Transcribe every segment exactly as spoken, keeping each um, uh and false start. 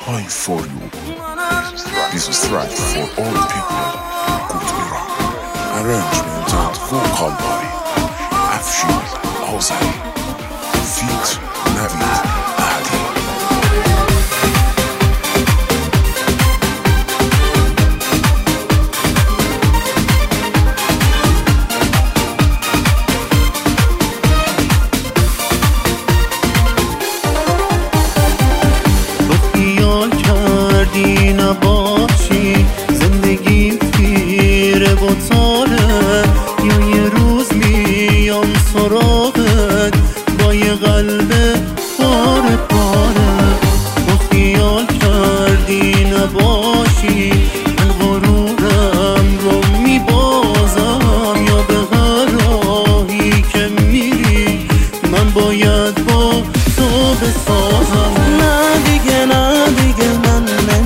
High for you. This is right for all people. Good Iran. Arrangement and vocal by Afshin Ozai. Feat Navid Adi. نباشی زندگی پیره و تاره یا یه روز میام سراغت با یه قلب پاره پاره تو خیال کردی نباشی من غرورم رو میبازم یا به هر راهی که میری من باید با تو بسازم نه دیگه نه دیگه من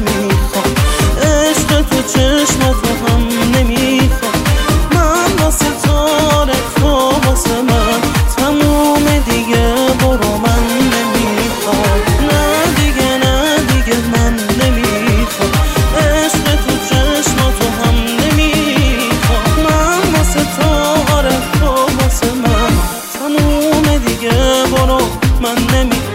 چشمت رو هم نمیخوام من واسه تاره تو واسه من تموم دیگه برو من نمیخوام نه دیگه نه دیگه من نمیخوام عشق تو چشمت رو هم نمیخوام من واسه تاره تو واسه من تموم دیگه برو من نمیخوام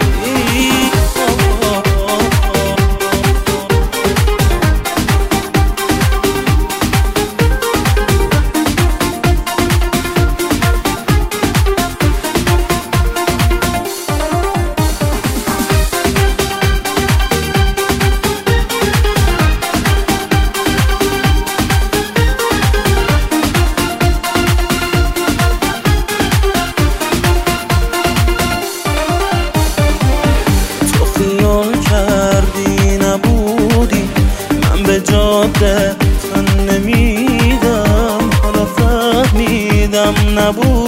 جاده تن نمیدم حالا فهمیدم نبود